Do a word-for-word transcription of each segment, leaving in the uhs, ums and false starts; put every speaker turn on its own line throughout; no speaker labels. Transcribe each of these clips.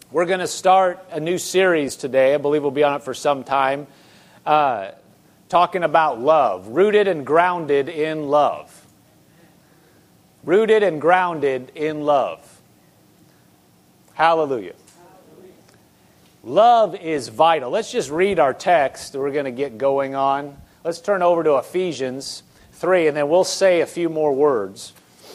We're going to start a new series today. I believe we'll be on it for some time. Uh, talking about love. Rooted and grounded in love. Rooted and grounded in love. Hallelujah. Love is vital. Let's just read our text that we're going to get going on. Let's turn over to Ephesians three, and then we'll say a few more words.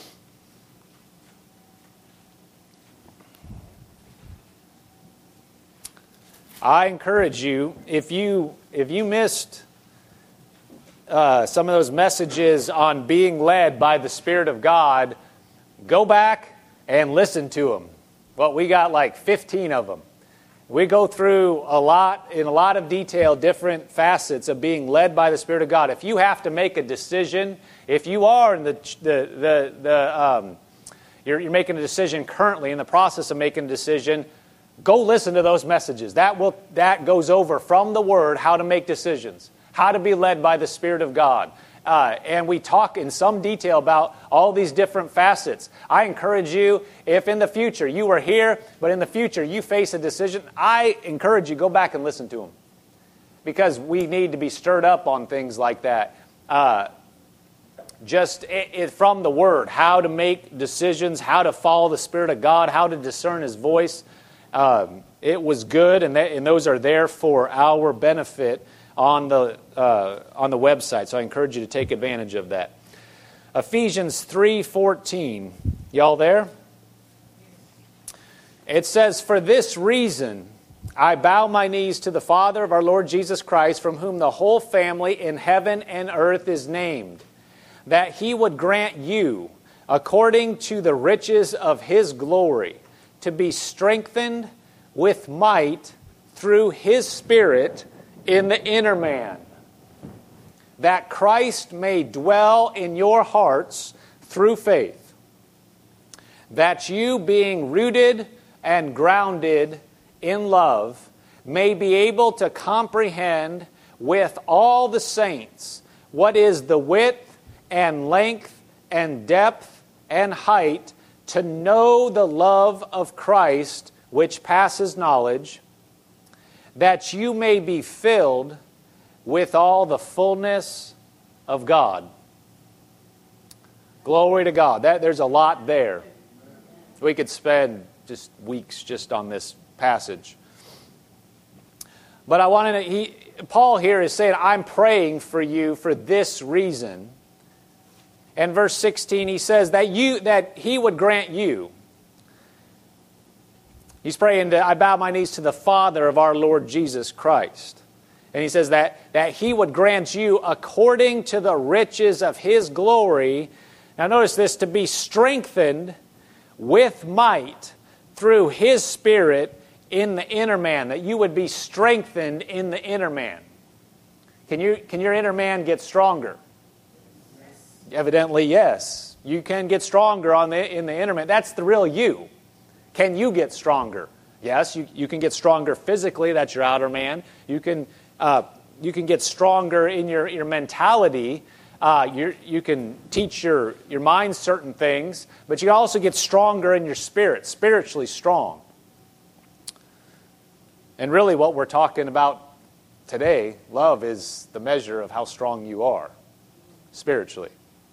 I encourage you, if you if you missed uh, some of those messages on being led by the Spirit of God, go back and listen to them. Well, we got like fifteen of them. We go through a lot, in a lot of detail, different facets of being led by the Spirit of God. If you have to make a decision, if you are in the the the, the um, you're, you're making a decision currently, in the process of making a decision, go listen to those messages. That will that goes over from the Word how to make decisions, how to be led by the Spirit of God. Uh, and we talk in some detail about all these different facets. I encourage you, if in the future you were here, but in the future you face a decision, I encourage you, go back and listen to them. Because we need to be stirred up on things like that. Uh, just it, it, from the Word, how to make decisions, how to follow the Spirit of God, how to discern His voice. Um, it was good, and, that, and those are there for our benefit on the uh, on the website. So I encourage you to take advantage of that. Ephesians three fourteen. Y'all there? It says, "For this reason I bow my knees to the Father of our Lord Jesus Christ, from whom the whole family in heaven and earth is named, that He would grant you, according to the riches of His glory, to be strengthened with might through His Spirit in the inner man, that Christ may dwell in your hearts through faith, that you, being rooted and grounded in love, may be able to comprehend with all the saints what is the width and length and depth and height, to know the love of Christ which passes knowledge, that you may be filled with all the fullness of God." Glory to God. That, there's a lot there. We could spend just weeks just on this passage. But I wanted to, he, Paul here is saying, I'm praying for you for this reason. And verse sixteen, he says that you that He would grant you. He's praying that I bow my knees to the Father of our Lord Jesus Christ. And he says that, that He would grant you, according to the riches of His glory. Now notice this, to be strengthened with might through His Spirit in the inner man. That you would be strengthened in the inner man. Can you can your inner man get stronger? Yes. Evidently, yes. You can get stronger on the in the inner man. That's the real you. Can you get stronger? Yes, you, you can get stronger physically. That's your outer man. You can uh, you can get stronger in your, your mentality. Uh, you you can teach your, your mind certain things, but you also get stronger in your spirit, spiritually strong. And really what we're talking about today, love, is the measure of how strong you are spiritually.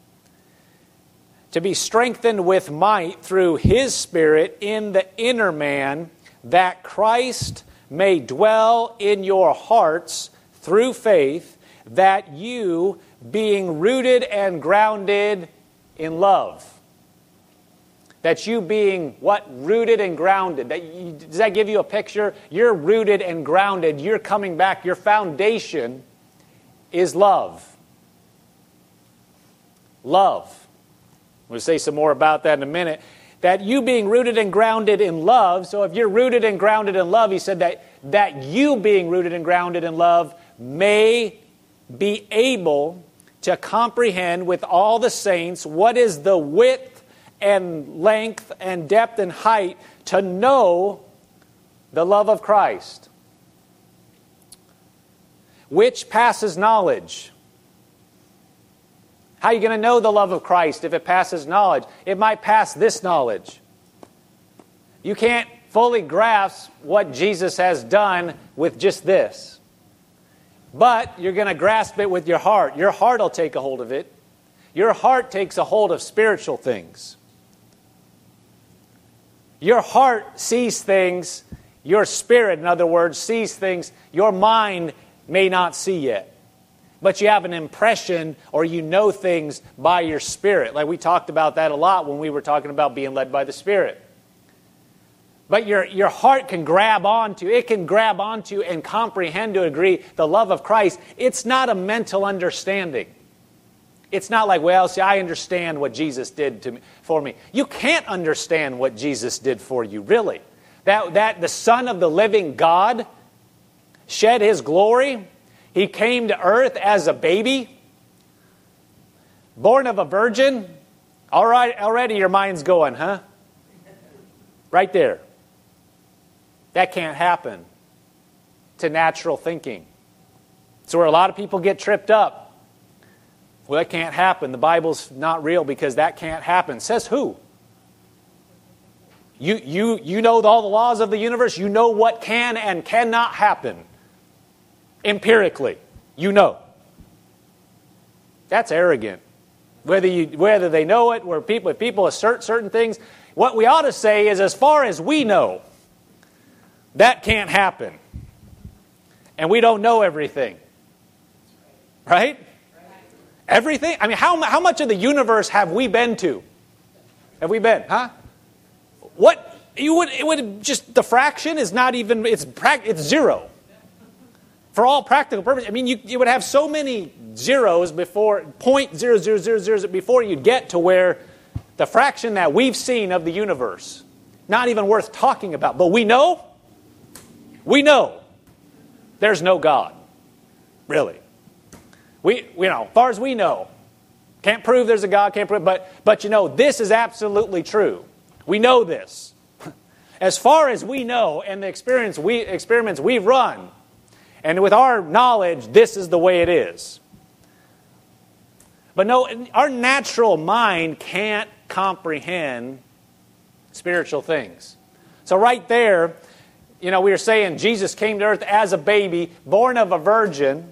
To be strengthened with might through His Spirit in the inner man, that Christ may dwell in your hearts through faith, that you, being rooted and grounded in love. That you being, what? Rooted and grounded. That you, does that give you a picture? You're rooted and grounded. You're coming back. Your foundation is love. Love. We'll say some more about that in a minute. That you being rooted and grounded in love. So if you're rooted and grounded in love, he said that, that you being rooted and grounded in love may be able to comprehend with all the saints what is the width and length and depth and height, to know the love of Christ, which passes knowledge. How are you going to know the love of Christ if it passes knowledge? It might pass this knowledge. You can't fully grasp what Jesus has done with just this. But you're going to grasp it with your heart. Your heart will take a hold of it. Your heart takes a hold of spiritual things. Your heart sees things, your spirit, in other words, sees things your mind may not see yet. But you have an impression or you know things by your spirit. Like we talked about that a lot when we were talking about being led by the Spirit. But your, your heart can grab onto, it can grab onto and comprehend to a degree the love of Christ. It's not a mental understanding. It's not like, well, see, I understand what Jesus did to me, for me. You can't understand what Jesus did for you, really. That, that the Son of the living God shed His glory. He came to earth as a baby, born of a virgin. All right, already your mind's going, huh? Right there. That can't happen to natural thinking. So where a lot of people get tripped up. Well, that can't happen. The Bible's not real because that can't happen. Says who? You, you, you know all the laws of the universe. You know what can and cannot happen. Empirically. You know. That's arrogant. Whether you, whether they know it, where people, if people assert certain things, what we ought to say is, as far as we know, that can't happen. And we don't know everything. Right? Everything? I mean, how, how much of the universe have we been to? Have we been? Huh? What? You would, it would just, the fraction is not even, it's, it's zero. For all practical purposes. I mean, you, you would have so many zeros before, point zero zero zero zero before you'd get to where the fraction that we've seen of the universe, not even worth talking about. But we know, we know there's no God. Really. We, you know, as far as we know, can't prove there's a God, can't prove, but, but you know, this is absolutely true. We know this. As far as we know, and the experience we, experiments we've run, and with our knowledge, this is the way it is. But no, our natural mind can't comprehend spiritual things. So right there, you know, we were saying Jesus came to earth as a baby, born of a virgin.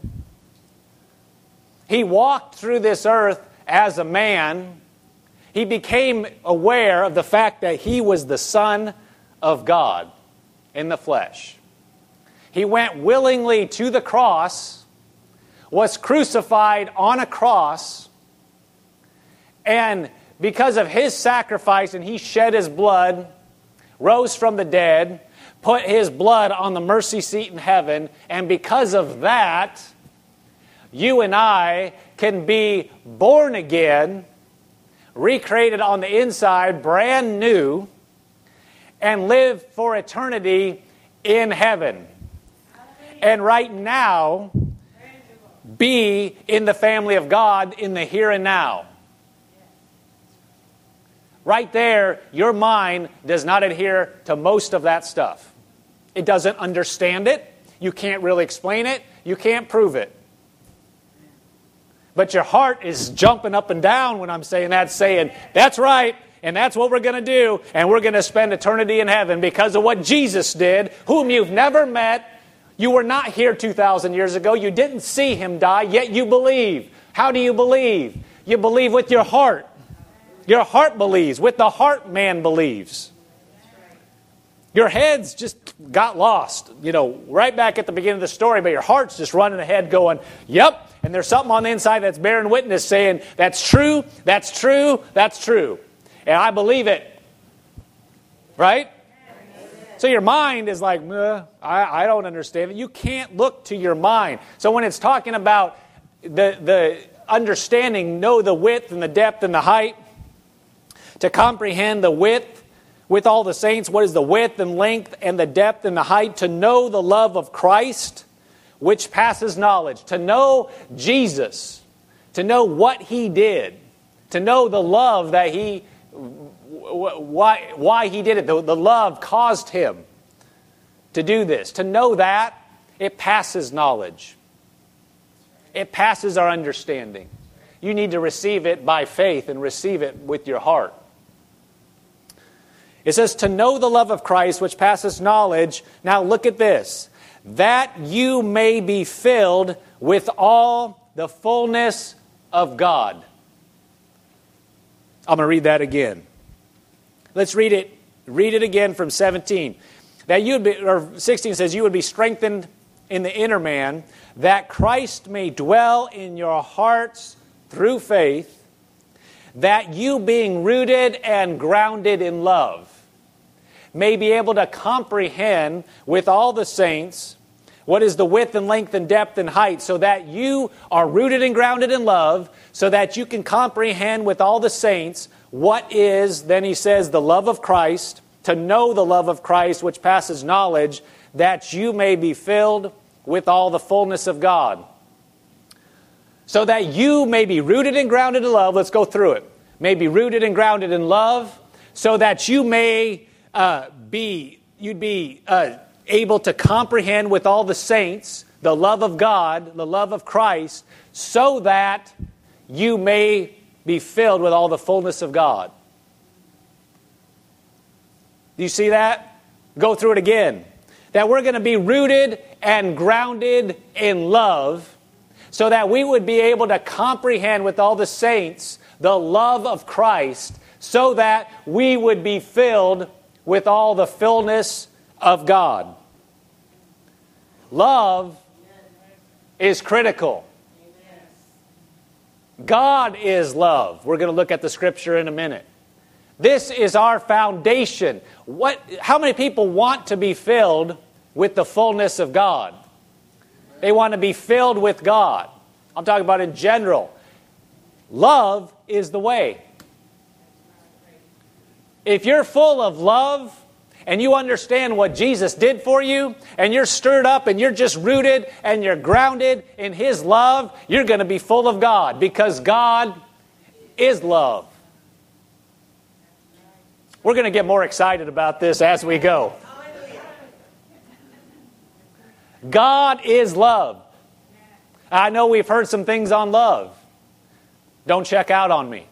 He walked through this earth as a man. He became aware of the fact that He was the Son of God in the flesh. He went willingly to the cross, was crucified on a cross, and because of His sacrifice, and He shed His blood, rose from the dead, put His blood on the mercy seat in heaven, and because of that, you and I can be born again, recreated on the inside, brand new, and live for eternity in heaven. And right now, be in the family of God in the here and now. Right there, your mind does not adhere to most of that stuff. It doesn't understand it. You can't really explain it. You can't prove it. But your heart is jumping up and down when I'm saying that, saying, that's right, and that's what we're going to do, and we're going to spend eternity in heaven because of what Jesus did, whom you've never met. You were not here two thousand years ago. You didn't see Him die, yet you believe. How do you believe? You believe with your heart. Your heart believes. With the heart, man believes. Your head's just got lost, you know, right back at the beginning of the story, but your heart's just running ahead going, yep, and there's something on the inside that's bearing witness saying, that's true, that's true, that's true. And I believe it. Right? So your mind is like, I, I don't understand it. You can't look to your mind. So when it's talking about the, the understanding, know the width and the depth and the height, to comprehend the width with all the saints, what is the width and length and the depth and the height, to know the love of Christ, which passes knowledge, to know Jesus, to know what He did, to know the love that He Why, why He did it. The, the love caused Him to do this. To know that, it passes knowledge. It passes our understanding. You need to receive it by faith and receive it with your heart. It says to know the love of Christ, which passes knowledge. Now look at this. That you may be filled with all the fullness of God. I'm going to read that again. Let's read it. Read it again from seventeen. That you would be, or sixteen says, you would be strengthened in the inner man, that Christ may dwell in your hearts through faith, that you being rooted and grounded in love, may be able to comprehend with all the saints what is the width and length and depth and height, so that you are rooted and grounded in love, so that you can comprehend with all the saints what is, then he says, the love of Christ, to know the love of Christ, which passes knowledge, that you may be filled with all the fullness of God. So that you may be rooted and grounded in love. Let's go through it. May be rooted and grounded in love, so that you may uh, be, you'd be uh, able to comprehend with all the saints the love of God, the love of Christ, so that you may be filled with all the fullness of God. Do you see that? Go through it again. That we're going to be rooted and grounded in love, so that we would be able to comprehend with all the saints the love of Christ, so that we would be filled with all the fullness of God. Love is critical. God is love. We're going to look at the scripture in a minute. This is our foundation. What? How many people want to be filled with the fullness of God? They want to be filled with God. I'm talking about in general. Love is the way. If you're full of love and you understand what Jesus did for you, and you're stirred up and you're just rooted and you're grounded in His love, you're going to be full of God, because God is love. We're going to get more excited about this as we go. God is love. I know we've heard some things on love. Don't check out on me.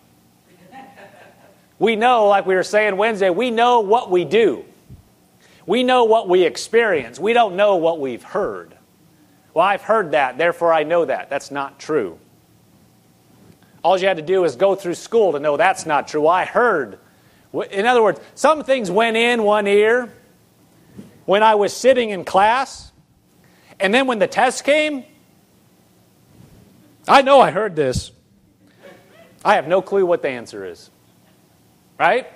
We know, like we were saying Wednesday, we know what we do. We know what we experience. We don't know what we've heard. Well, I've heard that, therefore I know that. That's not true. All you had to do is go through school to know that's not true. Well, I heard. In other words, some things went in one ear when I was sitting in class, and then when the test came, I know I heard this. I have no clue what the answer is. Right?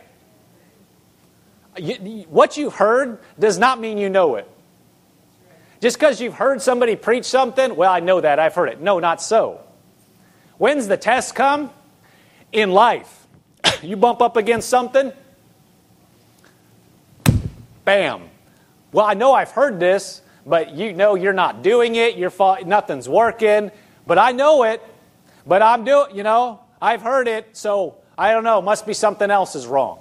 You, what you've heard does not mean you know it. Just because you've heard somebody preach something, well, I know that, I've heard it. No, not so. When's the test come? In life. You bump up against something, bam. Well, I know I've heard this, but you know you're not doing it. You're fa- nothing's working. But I know it. But I'm doing, you know, I've heard it, so I don't know. Must be something else is wrong.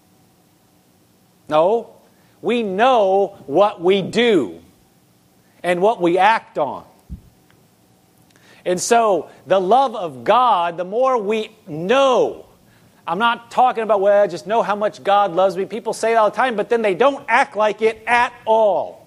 No, we know what we do and what we act on. And so the love of God, the more we know. I'm not talking about, well, I just know how much God loves me. People say it all the time, but then they don't act like it at all.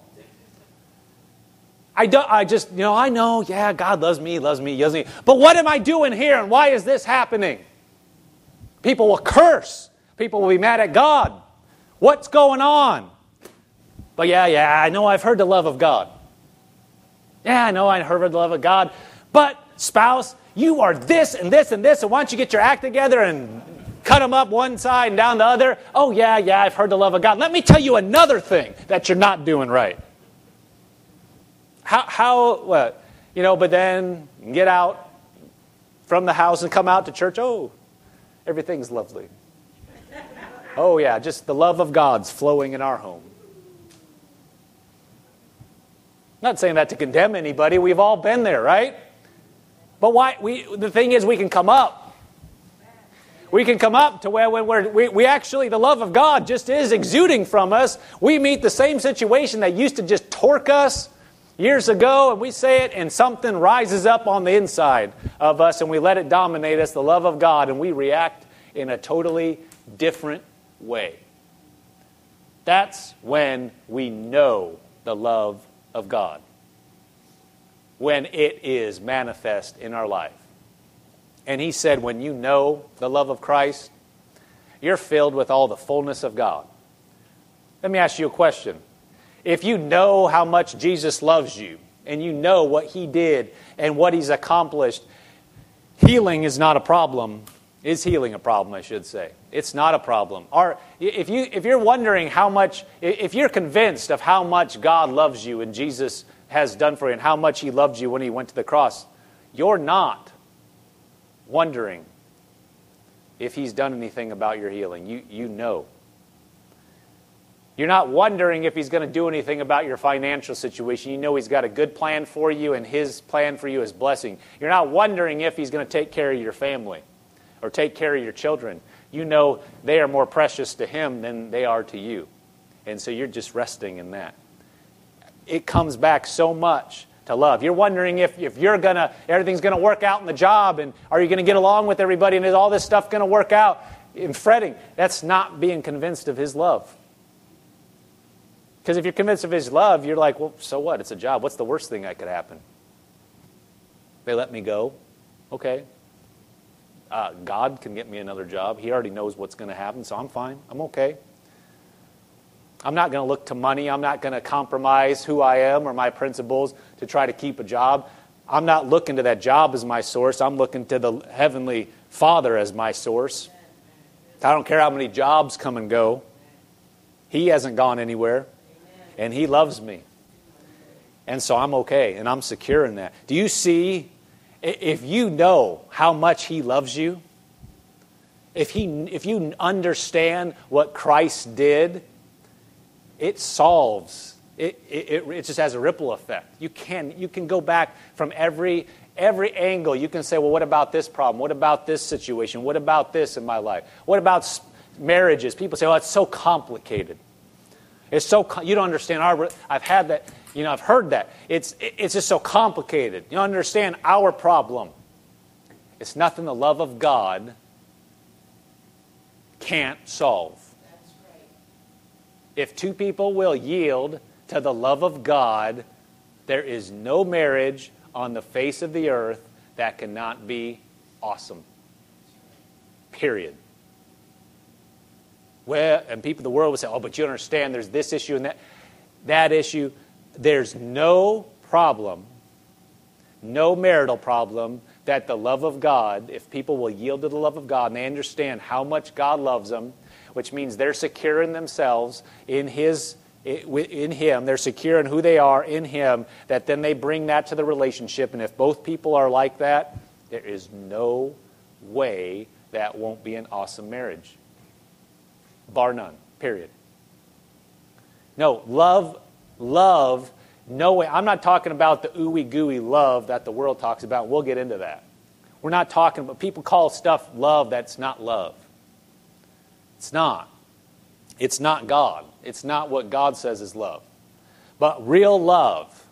I, don't, I just, you know, I know, yeah, God loves me, loves me, loves me. But what am I doing here, and why is this happening? People will curse. People will be mad at God. What's going on? But yeah, yeah, I know I've heard the love of God. Yeah, I know I heard the love of God. But, spouse, you are this and this and this, and why don't you get your act together and cut them up one side and down the other? Oh, yeah, yeah, I've heard the love of God. Let me tell you another thing that you're not doing right. How, how, what? You know, but then get out from the house and come out to church. Oh, everything's lovely. Oh, yeah, just the love of God's flowing in our home. I'm not saying that to condemn anybody. We've all been there, right? But why? We, the thing is, we can come up. We can come up to where when we're, we, we actually, the love of God just is exuding from us. We meet the same situation that used to just torque us years ago, and we say it, and something rises up on the inside of us, and we let it dominate us, the love of God, and we react in a totally different way. That's when we know the love of God. When it is manifest in our life. And he said, when you know the love of Christ, you're filled with all the fullness of God. Let me ask you a question. If you know how much Jesus loves you, and you know what he did and what he's accomplished, healing is not a problem. Is healing a problem, I should say. It's not a problem. Or if you if you're wondering how much, if you're convinced of how much God loves you and Jesus has done for you and how much he loved you when he went to the cross, you're not wondering if he's done anything about your healing. You you know. You're not wondering if he's going to do anything about your financial situation. You know he's got a good plan for you, and his plan for you is blessing. You're not wondering if he's going to take care of your family or take care of your children. You know they are more precious to him than they are to you. And so you're just resting in that. It comes back so much to love. You're wondering if, if you're gonna, everything's going to work out in the job, and are you going to get along with everybody, and is all this stuff going to work out? And fretting, that's not being convinced of his love. Because if you're convinced of his love, you're like, well, so what? It's a job. What's the worst thing that could happen? They let me go. Okay. Uh, God can get me another job. He already knows what's going to happen, so I'm fine. I'm okay. I'm not going to look to money. I'm not going to compromise who I am or my principles to try to keep a job. I'm not looking to that job as my source. I'm looking to the Heavenly Father as my source. I don't care how many jobs come and go. He hasn't gone anywhere. And he loves me. And so I'm okay, and I'm secure in that. Do you see, if you know how much he loves you, if he, if you understand what Christ did, it solves, it, it, it just has a ripple effect. You can, you can go back from every, every angle. You can say, well, what about this problem? What about this situation? What about this in my life? What about marriages? People say, oh, it's so complicated. It's so, you don't understand our, I've had that, you know, I've heard that. It's, it's just so complicated. You don't understand our problem. It's nothing the love of God can't solve.
That's right.
If two people will yield to the love of God, there is no marriage on the face of the earth that cannot be awesome. Period. Well, and people in the world would say, oh, but you don't understand, there's this issue and that, that issue. There's no problem, no marital problem that the love of God, if people will yield to the love of God and they understand how much God loves them, which means they're secure in themselves, in His, in Him, they're secure in who they are in Him, that then they bring that to the relationship. And if both people are like that, there is no way that won't be an awesome marriage. Bar none, period. No, love, love, no way. I'm not talking about the ooey gooey love that the world talks about. We'll get into that. We're not talking about, people call stuff love that's not love. It's not. It's not God. It's not what God says is love. But real love,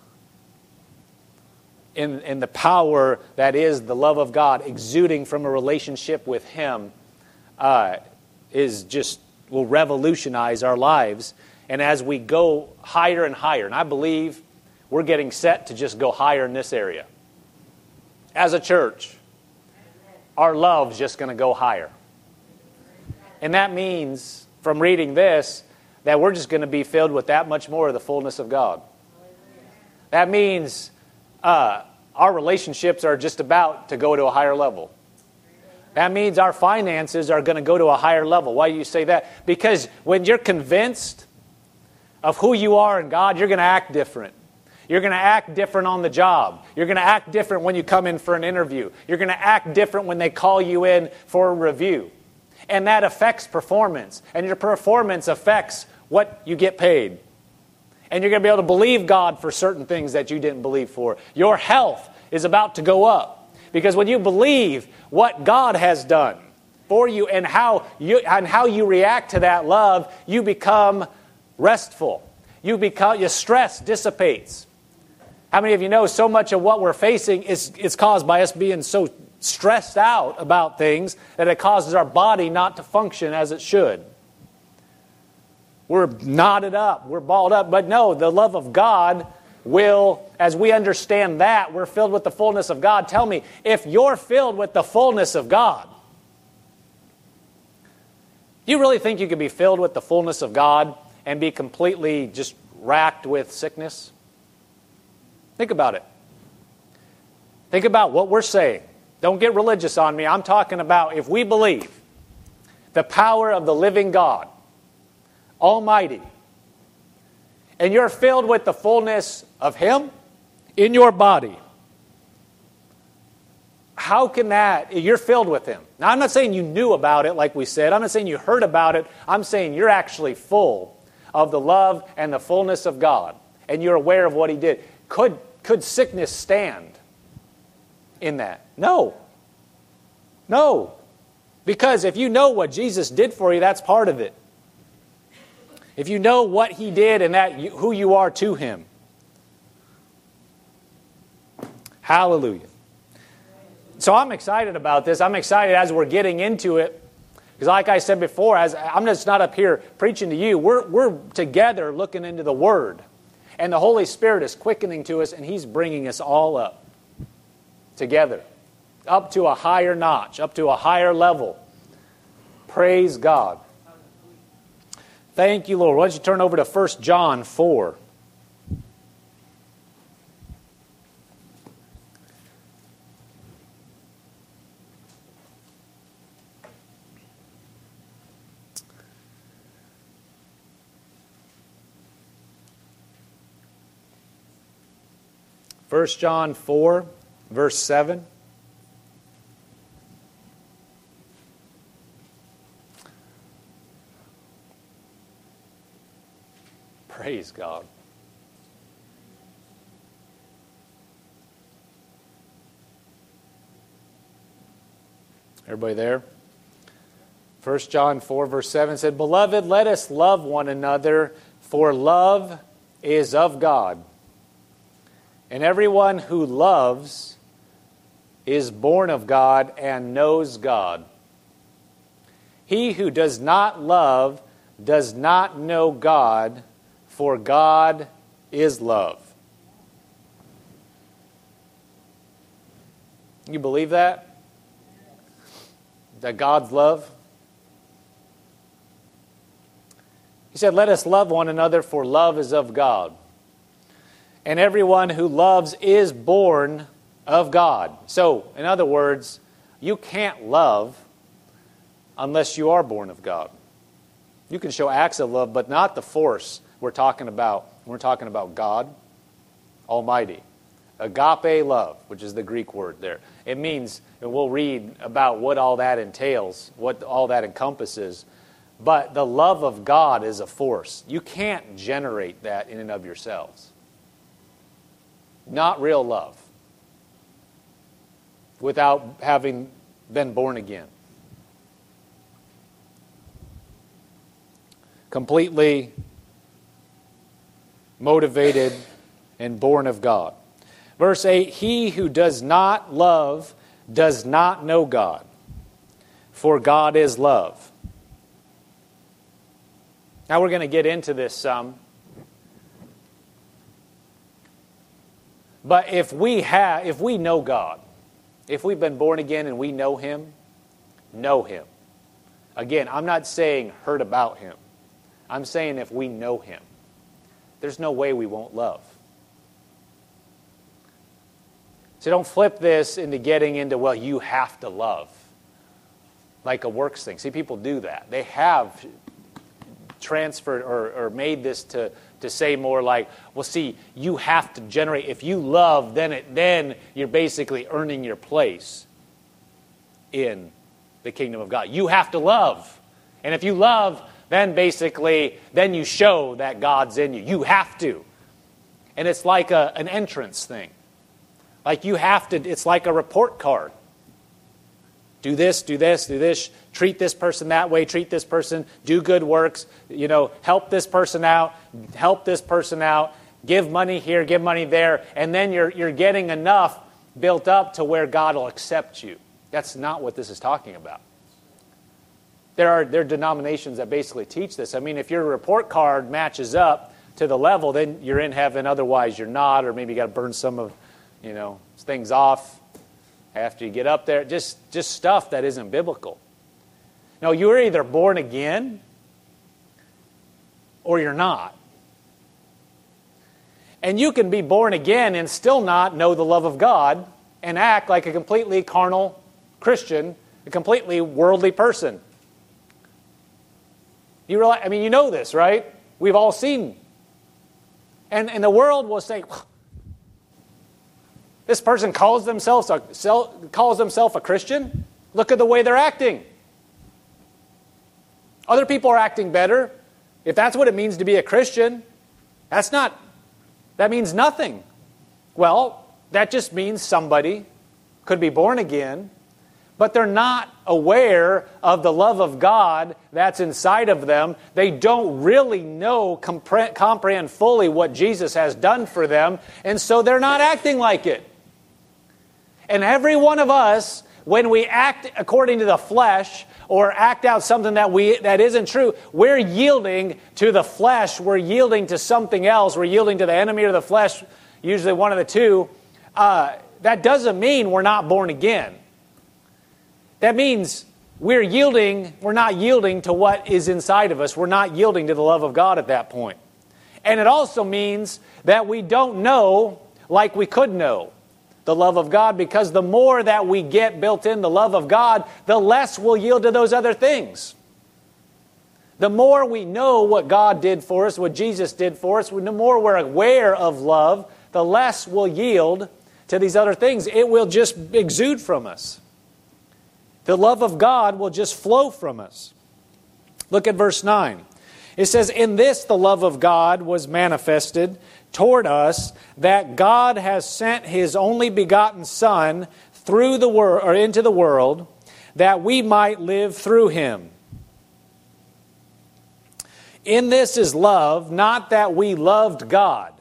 in, in the power that is the love of God, exuding from a relationship with Him, uh, is just, will revolutionize our lives. And as we go higher and higher, and I believe we're getting set to just go higher in this area. As a church, our love's just going to go higher. And that means, from reading this, that we're just going to be filled with that much more of the fullness of God. That means uh, our relationships are just about to go to a higher level. That means our finances are going to go to a higher level. Why do you say that? Because when you're convinced of who you are in God, you're going to act different. You're going to act different on the job. You're going to act different when you come in for an interview. You're going to act different when they call you in for a review. And that affects performance. And your performance affects what you get paid. And you're going to be able to believe God for certain things that you didn't believe for. Your health is about to go up. Because when you believe what God has done for you and how you, and how you react to that love, you become restful. You become, your stress dissipates. How many of you know so much of what we're facing is, is caused by us being so stressed out about things that it causes our body not to function as it should? we're knotted up, we're balled up. But no, the love of God will, as we understand that, we're filled with the fullness of God. Tell me, if you're filled with the fullness of God, do you really think you could be filled with the fullness of God and be completely just racked with sickness? Think about it. Think about what we're saying. Don't get religious on me. I'm talking about if we believe the power of the living God, Almighty, and you're filled with the fullness of Him in your body, how can that, you're filled with Him. Now, I'm not saying you knew about it like we said. I'm not saying you heard about it. I'm saying you're actually full of the love and the fullness of God, and you're aware of what He did. Could, could sickness stand in that? No. No. Because if you know what Jesus did for you, that's part of it. If you know what He did and that who you are to Him. Hallelujah. So I'm excited about this. I'm excited as we're getting into it. Because like I said before, as I'm just not up here preaching to you. We're, we're together looking into the Word. And the Holy Spirit is quickening to us, and He's bringing us all up together. Up to a higher notch, up to a higher level. Praise God. Thank you, Lord. Why don't you turn over to First John four. First John four, verse seven. Praise God. Everybody there? First John four, verse seven said, "Beloved, let us love one another, for love is of God. And everyone who loves is born of God and knows God. He who does not love does not know God, for God is love." You believe that? That God's love? He said, "Let us love one another, for love is of God. And everyone who loves is born of God." So, in other words, you can't love unless you are born of God. You can show acts of love, but not the force we're talking about. We're talking about God Almighty. Agape love, which is the Greek word there. It means, and we'll read about what all that entails, what all that encompasses. But the love of God is a force. You can't generate that in and of yourselves. Not real love. Without having been born again. Completely motivated and born of God. Verse eight, "He who does not love does not know God, for God is love." Now we're going to get into this some. But if we have, if we know God, if we've been born again and we know Him, know Him. Again, I'm not saying heard about Him. I'm saying if we know Him, there's no way we won't love. So don't flip this into getting into, well, you have to love. Like a works thing. See, people do that. They have transferred or, or made this to, to say more like, well, see, you have to generate. If you love, then it then you're basically earning your place in the kingdom of God. You have to love. And if you love, then basically, then you show that God's in you. You have to. And it's like a, an entrance thing. Like you have to, it's like a report card. Do this, do this, do this. Treat this person that way, treat this person. Do good works. You know, help this person out. Help this person out. Give money here, give money there. And then you're, you're getting enough built up to where God will accept you. That's not what this is talking about. There are, there are denominations that basically teach this. I mean, if your report card matches up to the level, then you're in heaven. Otherwise, you're not, or maybe you got to burn some of, you know, things off after you get up there. Just, just stuff that isn't biblical. No, you're either born again or you're not. And you can be born again and still not know the love of God and act like a completely carnal Christian, a completely worldly person. You realize, I mean, you know this, right? We've all seen. And, and the world will say, this person calls themselves a, calls themselves a Christian? Look at the way they're acting. Other people are acting better. If that's what it means to be a Christian, that's not, that means nothing. Well, that just means somebody could be born again, but they're not aware of the love of God that's inside of them. They don't really know, compre- comprehend fully what Jesus has done for them, and so they're not acting like it. And every one of us, when we act according to the flesh or act out something that we that isn't true, we're yielding to the flesh. We're yielding to something else. We're yielding to the enemy or the flesh, usually one of the two. Uh, that doesn't mean we're not born again. That means we're yielding, we're not yielding to what is inside of us. We're not yielding to the love of God at that point. And it also means that we don't know like we could know the love of God, because the more that we get built in the love of God, the less we'll yield to those other things. The more we know what God did for us, what Jesus did for us, the more we're aware of love, the less we'll yield to these other things. It will just exude from us. The love of God will just flow from us. Look at verse nine. It says, "In this the love of God was manifested toward us, that God has sent His only begotten Son through the world or into the world, that we might live through Him. In this is love, not that we loved God,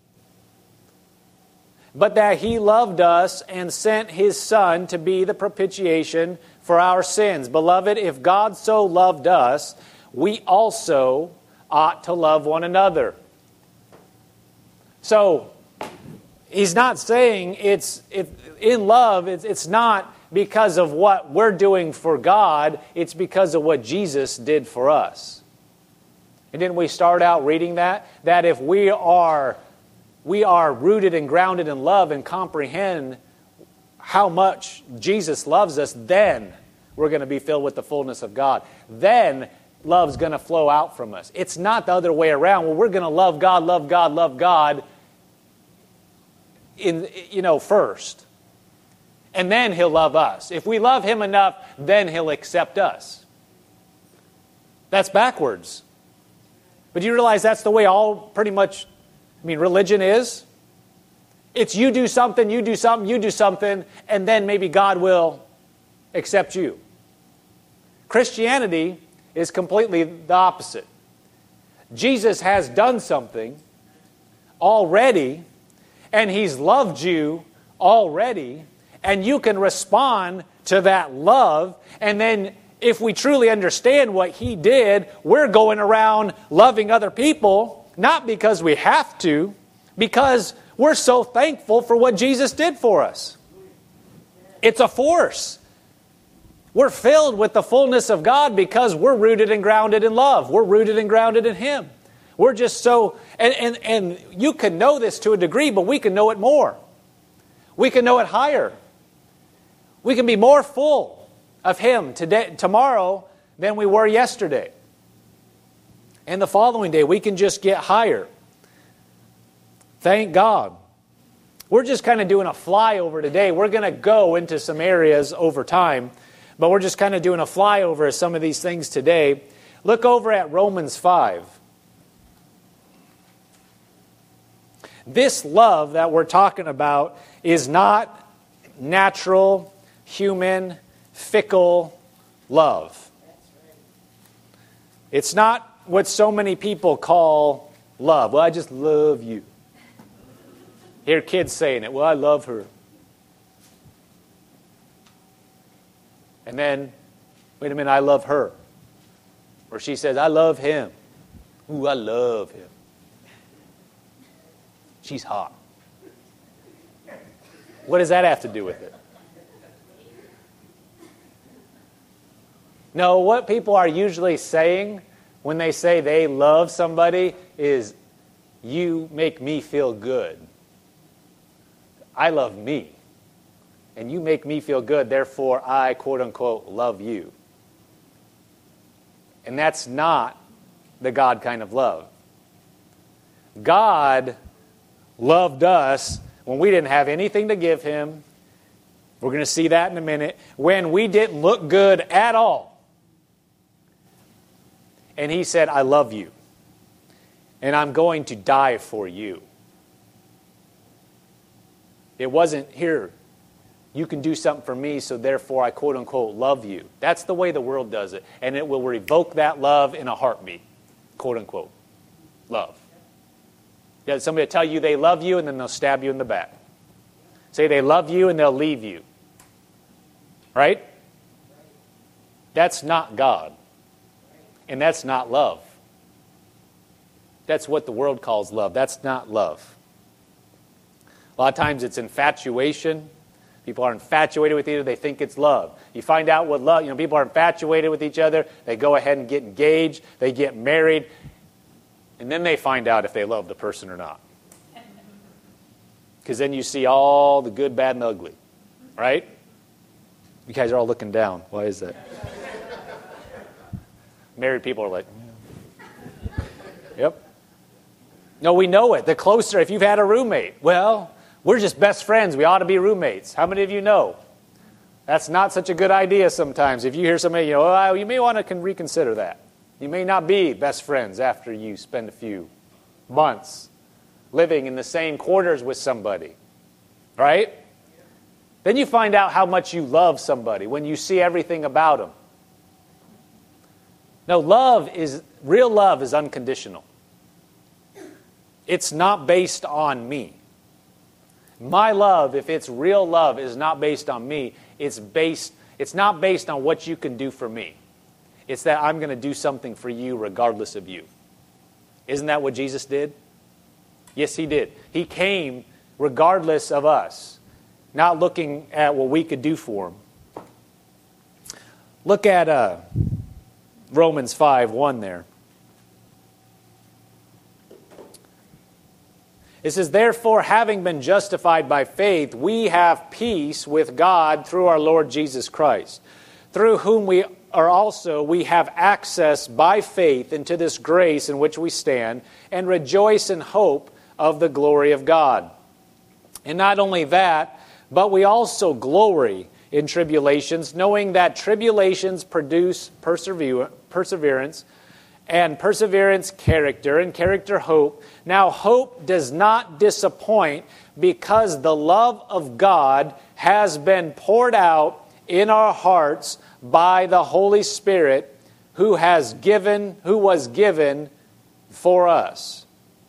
but that He loved us and sent His Son to be the propitiation for our sins. Beloved, if God so loved us, we also ought to love one another." So, he's not saying it's if, in love, it's, it's not because of what we're doing for God, it's because of what Jesus did for us. And didn't we start out reading that? That if we are, we are rooted and grounded in love and comprehend how much Jesus loves us, then we're going to be filled with the fullness of God. Then love's going to flow out from us. It's not the other way around. Well, we're going to love God, love God, love God, in you know first, and then He'll love us. If we love Him enough, then He'll accept us. That's backwards. But you realize that's the way all pretty much, I mean, religion is. It's you do something, you do something, you do something, and then maybe God will accept you. Christianity is completely the opposite. Jesus has done something already, and He's loved you already, and you can respond to that love. And then if we truly understand what He did, we're going around loving other people, not because we have to, because we're so thankful for what Jesus did for us. It's a force. We're filled with the fullness of God because we're rooted and grounded in love. We're rooted and grounded in Him. We're just so, and, and, and you can know this to a degree, but we can know it more. We can know it higher. We can be more full of Him today, tomorrow than we were yesterday. And the following day, we can just get higher. Thank God. We're just kind of doing a flyover today. We're going to go into some areas over time, but we're just kind of doing a flyover of some of these things today. Look over at Romans five. This love that we're talking about is not natural, human, fickle love. It's not what so many people call love. Well, I just love you. Hear kids saying it. Well, I love her. And then, wait a minute, I love her. Or she says, I love him. Ooh, I love him. She's hot. What does that have to do with it? No, what people are usually saying when they say they love somebody is, you make me feel good. I love me. And you make me feel good, therefore I, quote unquote, love you. And that's not the God kind of love. God loved us when we didn't have anything to give him. We're going to see that in a minute. When we didn't look good at all. And he said, I love you. And I'm going to die for you. It wasn't, here, you can do something for me, so therefore I quote unquote love you. That's the way the world does it. And it will revoke that love in a heartbeat. Quote unquote. Love. Yeah, somebody will tell you they love you and then they'll stab you in the back. Say they love you and they'll leave you. Right? That's not God. And that's not love. That's what the world calls love. That's not love. A lot of times it's infatuation. People are infatuated with each other. They think it's love. You find out what love, you know, people are infatuated with each other. They go ahead and get engaged. They get married. And then they find out if they love the person or not. Because then you see all the good, bad, and ugly. Right? You guys are all looking down. Why is that? Married people are like, yeah. Yep. No, we know it. The closer, if you've had a roommate, well, we're just best friends. We ought to be roommates. How many of you know? That's not such a good idea sometimes. If you hear somebody, you know, oh, you may want to reconsider that. You may not be best friends after you spend a few months living in the same quarters with somebody. Right? Then you find out how much you love somebody when you see everything about them. No, love is, real love is unconditional. It's not based on me. My love, if it's real love, is not based on me. It's based, it's not based on what you can do for me. It's that I'm going to do something for you regardless of you. Isn't that what Jesus did? Yes, he did. He came regardless of us, not looking at what we could do for him. Look at uh, Romans five one there. It says, therefore, having been justified by faith, we have peace with God through our Lord Jesus Christ, through whom we are also, we have access by faith into this grace in which we stand, and rejoice in hope of the glory of God. And not only that, but we also glory in tribulations, knowing that tribulations produce perseverance, and perseverance, character, and character, hope. Now, hope does not disappoint because the love of God has been poured out in our hearts by the Holy Spirit who has given, who was given for us.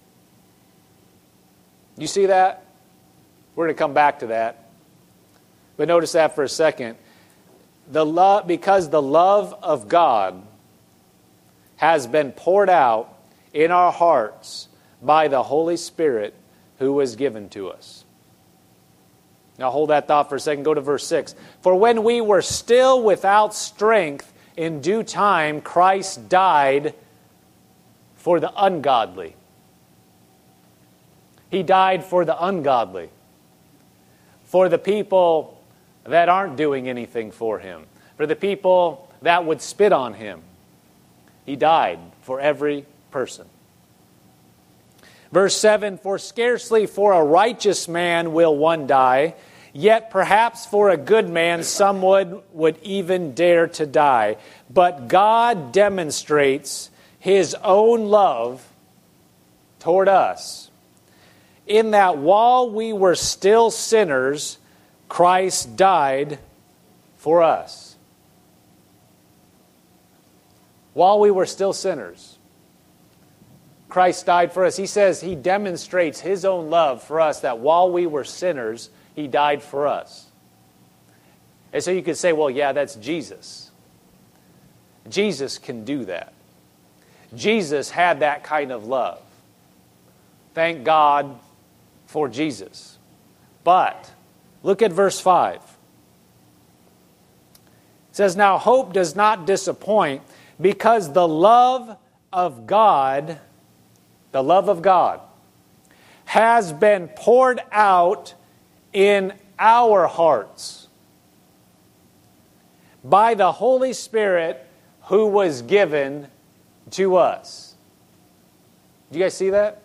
You see that? We're going to come back to that. But notice that for a second. The love, because the love of God has been poured out in our hearts by the Holy Spirit who was given to us. Now hold that thought for a second. Go to verse six. For when we were still without strength, in due time Christ died for the ungodly. He died for the ungodly. For the people that aren't doing anything for him. For the people that would spit on him. He died for every person. Verse seven, for scarcely for a righteous man will one die, yet perhaps for a good man someone would even dare to die. But God demonstrates his own love toward us, in that while we were still sinners, Christ died for us. While we were still sinners, Christ died for us. He says he demonstrates his own love for us, that while we were sinners, he died for us. And so you could say, well, yeah, that's Jesus. Jesus can do that. Jesus had that kind of love. Thank God for Jesus. But look at verse five. It says, now hope does not disappoint, because the love of God, the love of God, has been poured out in our hearts by the Holy Spirit who was given to us. Do you guys see that?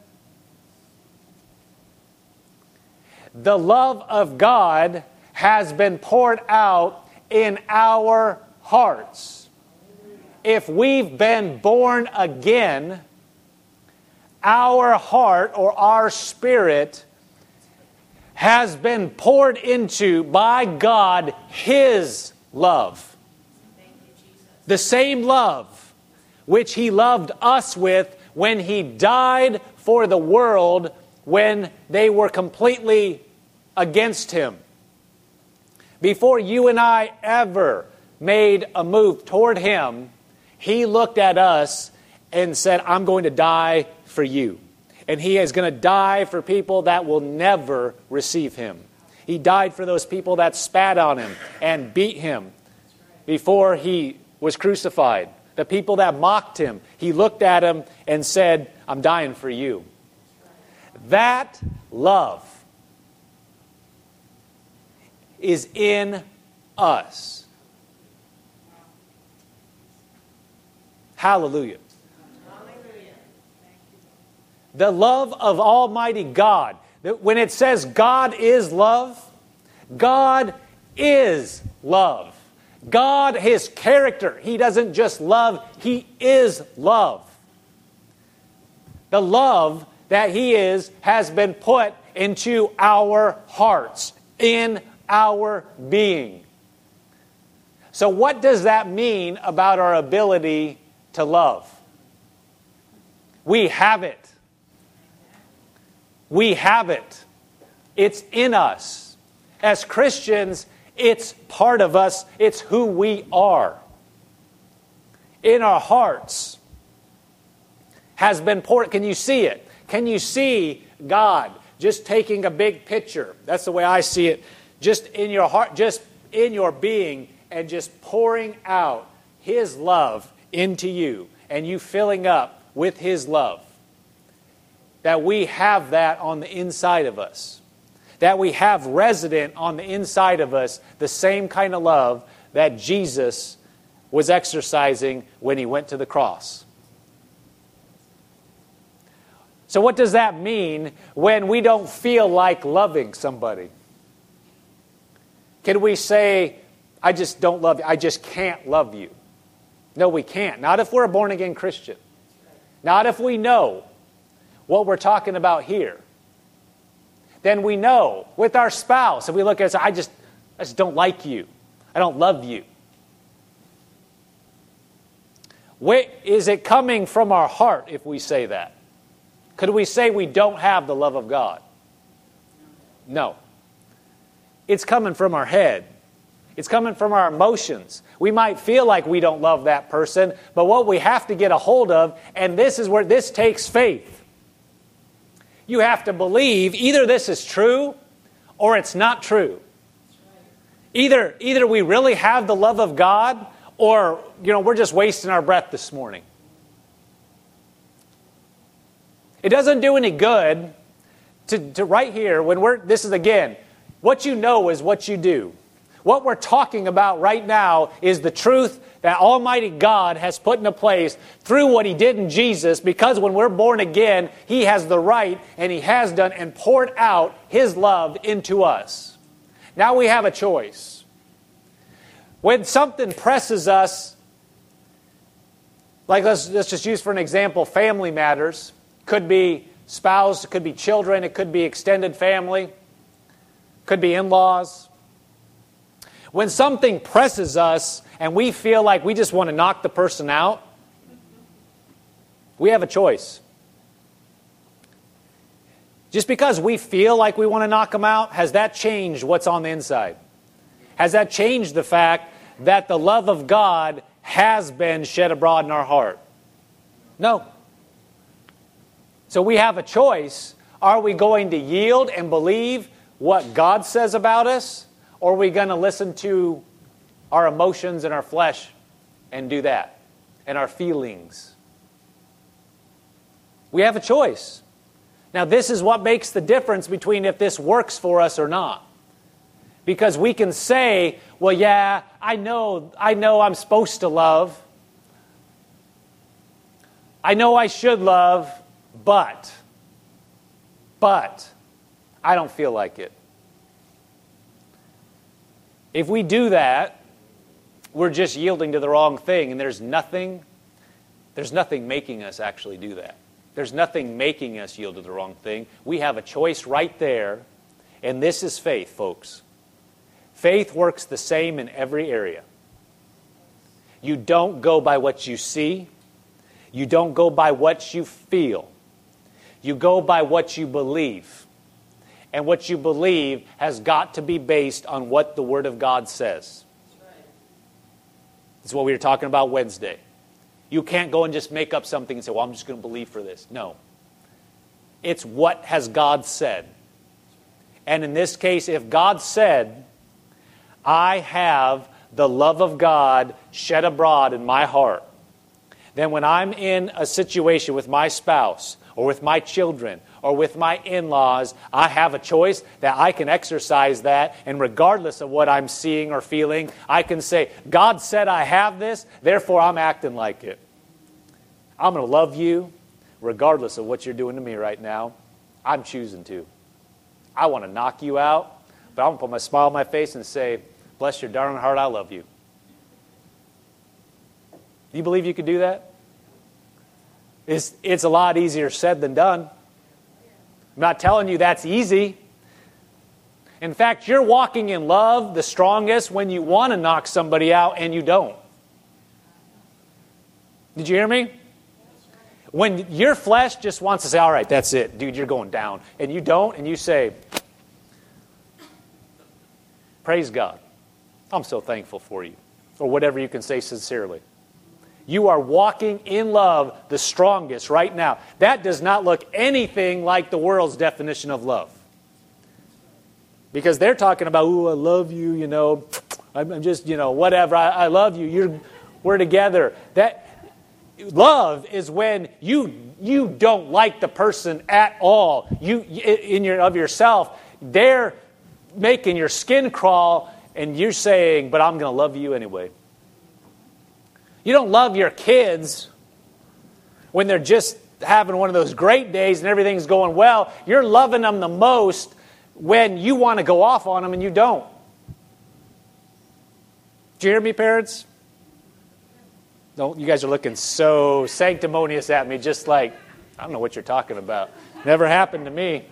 The love of God has been poured out in our hearts. If we've been born again, our heart or our spirit has been poured into by God His love. The same love which He loved us with when He died for the world when they were completely against Him. Before you and I ever made a move toward Him, He looked at us and said, I'm going to die for you. And He is going to die for people that will never receive Him. He died for those people that spat on Him and beat Him before He was crucified. The people that mocked Him, He looked at them and said, I'm dying for you. That love is in us. Hallelujah. The love of Almighty God. When it says God is love, God is love. God, His character, He doesn't just love, He is love. The love that He is has been put into our hearts, in our being. So what does that mean about our ability to love? We have it. We have it. It's in us. As Christians, it's part of us. It's who we are. In our hearts has been poured. Can you see it? Can you see God just taking a big picture? That's the way I see it. Just in your heart, just in your being, and just pouring out His love into you, and you filling up with His love. That we have that on the inside of us. That we have resident on the inside of us the same kind of love that Jesus was exercising when He went to the cross. So what does that mean when we don't feel like loving somebody? Can we say, I just don't love you, I just can't love you? No, we can't. Not if we're a born-again Christian. Not if we know what we're talking about here. Then we know with our spouse, if we look at it and say, I just, I just don't like you. I don't love you. Where, is it coming from our heart if we say that? Could we say we don't have the love of God? No. It's coming from our head. It's coming from our emotions. We might feel like we don't love that person, but what we have to get a hold of, and this is where this takes faith. You have to believe either this is true or it's not true. Either, either we really have the love of God or, you know, we're just wasting our breath this morning. It doesn't do any good to, to right here when we're, this is again, what you know is what you do. What we're talking about right now is the truth that Almighty God has put into place through what He did in Jesus, because when we're born again, He has the right, and He has done, and poured out His love into us. Now we have a choice. When something presses us, like let's, let's just use for an example, family matters. Could be spouse, it could be children, it could be extended family, could be in-laws. When something presses us and we feel like we just want to knock the person out, we have a choice. Just because we feel like we want to knock them out, has that changed what's on the inside? Has that changed the fact that the love of God has been shed abroad in our heart? No. So we have a choice. Are we going to yield and believe what God says about us? Or are we going to listen to our emotions and our flesh and do that? And our feelings? We have a choice. Now this is what makes the difference between if this works for us or not. Because we can say, well, yeah, I know, I know I'm supposed to love. I know I should love, but, but, I don't feel like it. If we do that, we're just yielding to the wrong thing, and there's nothing, there's nothing making us actually do that. There's nothing making us yield to the wrong thing. We have a choice right there, and this is faith, folks. Faith works the same in every area. You don't go by what you see. You don't go by what you feel. You go by what you believe. And what you believe has got to be based on what the Word of God says. That's what we were talking about Wednesday. You can't go and just make up something and say, well, I'm just going to believe for this. No. It's what has God said. And in this case, if God said, I have the love of God shed abroad in my heart, then when I'm in a situation with my spouse or with my children or with my in-laws, I have a choice that I can exercise that, and regardless of what I'm seeing or feeling, I can say, God said I have this, therefore I'm acting like it. I'm going to love you regardless of what you're doing to me right now. I'm choosing to. I want to knock you out, but I'm going to put my smile on my face and say, bless your darling heart, I love you. Do you believe you could do that? It's, it's a lot easier said than done. I'm not telling you that's easy. In fact, you're walking in love the strongest when you want to knock somebody out and you don't. Did you hear me? When your flesh just wants to say, all right, that's it. Dude, you're going down. And you don't, and you say, praise God. I'm so thankful for you. Or whatever you can say sincerely. You are walking in love the strongest right now. That does not look anything like the world's definition of love. Because they're talking about, ooh, I love you, you know, I'm just, you know, whatever, I, I love you, You're, we're together. That love is when you you don't like the person at all. You in your of yourself, they're making your skin crawl, and you're saying, but I'm going to love you anyway. You don't love your kids when they're just having one of those great days and everything's going well. You're loving them the most when you want to go off on them and you don't. Do you hear me, parents? Don't, you guys are looking so sanctimonious at me, just like, I don't know what you're talking about. Never happened to me.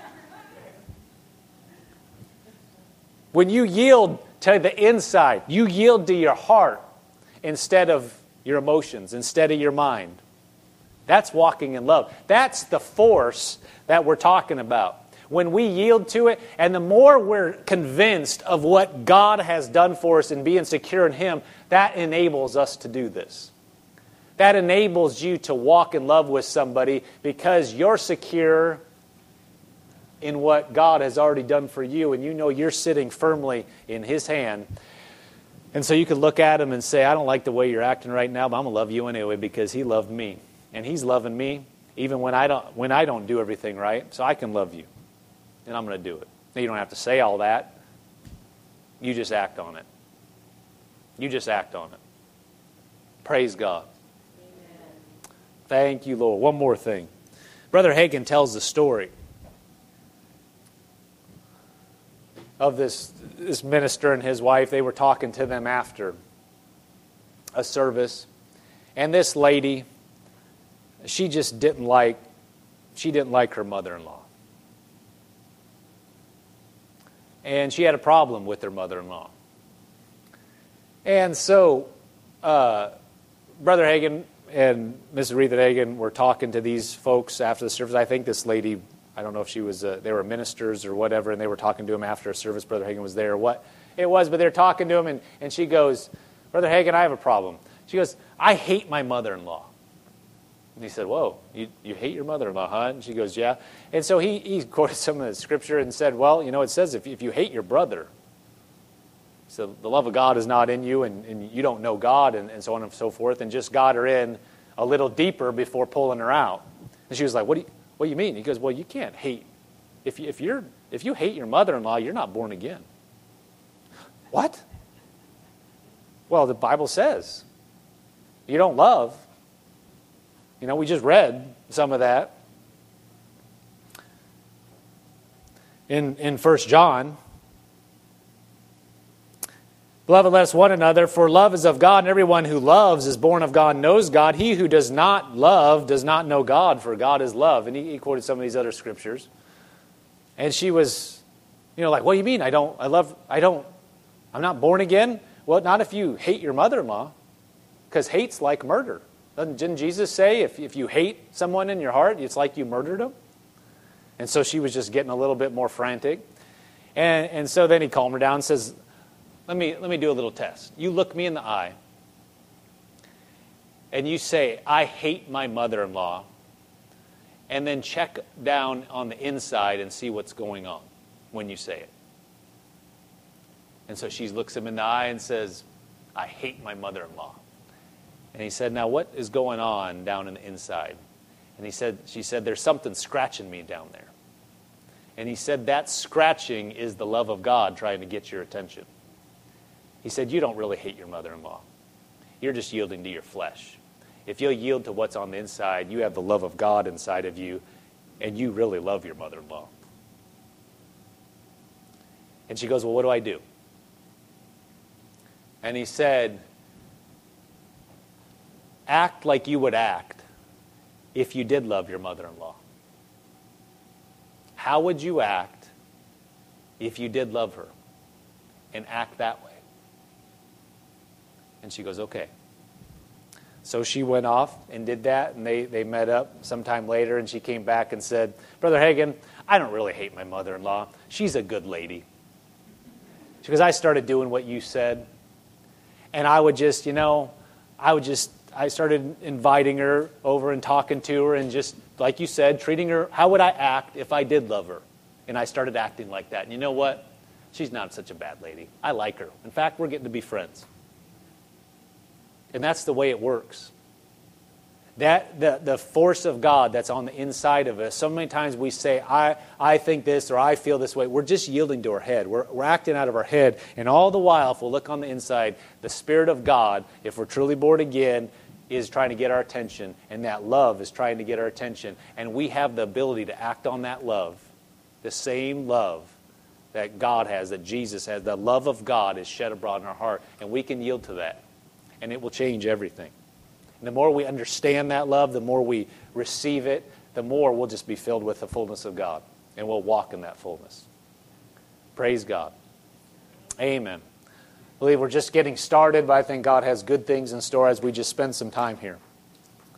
When you yield to the inside, you yield to your heart instead of your emotions, instead of your mind. That's walking in love. That's the force that we're talking about. When we yield to it, and the more we're convinced of what God has done for us and being secure in Him, that enables us to do this. That enables you to walk in love with somebody because you're secure in what God has already done for you, and you know you're sitting firmly in His hand. And so you can look at Him and say, I don't like the way you're acting right now, but I'm going to love you anyway because He loved me. And He's loving me even when I don't when I don't do everything right, so I can love you. And I'm going to do it. Now, you don't have to say all that. You just act on it. You just act on it. Praise God. Amen. Thank you, Lord. One more thing. Brother Hagin tells the story of this, this minister and his wife. They were talking to them after a service. And this lady, she just didn't like, she didn't like her mother-in-law. And she had a problem with her mother-in-law. And so, uh, Brother Hagin and Missus Retha Hagin were talking to these folks after the service. I think this lady, I don't know if she was, uh, they were ministers or whatever, and they were talking to him after a service. Brother Hagin was there or what it was, but they're talking to him, and, and she goes, Brother Hagin, I have a problem. She goes, I hate my mother-in-law. And he said, whoa, you, you hate your mother-in-law, huh? And she goes, yeah. And so he, he quoted some of the scripture and said, well, you know, it says if, if you hate your brother, so the love of God is not in you, and, and you don't know God, and, and so on and so forth, and just got her in a little deeper before pulling her out. And she was like, what do you, what do you mean? He goes, well, you can't hate. If you, if you're if you hate your mother-in-law, you're not born again. What? Well, the Bible says you don't love. You know, we just read some of that in in First John. Beloved, let us one another, for love is of God, and everyone who loves is born of God, knows God. He who does not love does not know God, for God is love. And he, he quoted some of these other scriptures. And she was, you know, like, what do you mean? I don't, I love, I don't, I'm not born again? Well, not if you hate your mother-in-law, because hate's like murder. Doesn't, didn't Jesus say if, if you hate someone in your heart, it's like you murdered them? And so she was just getting a little bit more frantic. And, and so then he calmed her down and says, Let me, let me do a little test. You look me in the eye, and you say, I hate my mother-in-law, and then check down on the inside and see what's going on when you say it. And so she looks him in the eye and says, I hate my mother-in-law. And he said, now what is going on down in the inside? And he said, she said, there's something scratching me down there. And he said, that scratching is the love of God trying to get your attention. He said, you don't really hate your mother-in-law. You're just yielding to your flesh. If you'll yield to what's on the inside, you have the love of God inside of you, and you really love your mother-in-law. And she goes, well, what do I do? And he said, act like you would act if you did love your mother-in-law. How would you act if you did love her? And act that way. And she goes, okay. So she went off and did that, and they, they met up sometime later, and she came back and said, Brother Hagin, I don't really hate my mother-in-law. She's a good lady. She goes, I started doing what you said, and I would just, you know, I would just, I started inviting her over and talking to her and just, like you said, treating her, how would I act if I did love her? And I started acting like that. And you know what? She's not such a bad lady. I like her. In fact, we're getting to be friends. And that's the way it works. That the, the force of God that's on the inside of us, so many times we say, I, I think this or I feel this way. We're just yielding to our head. We're, we're acting out of our head. And all the while, if we'll look on the inside, the Spirit of God, if we're truly born again, is trying to get our attention. And that love is trying to get our attention. And we have the ability to act on that love. The same love that God has, that Jesus has. The love of God is shed abroad in our heart. And we can yield to that. And it will change everything. And the more we understand that love, the more we receive it, the more we'll just be filled with the fullness of God. And we'll walk in that fullness. Praise God. Amen. I believe we're just getting started, but I think God has good things in store as we just spend some time here.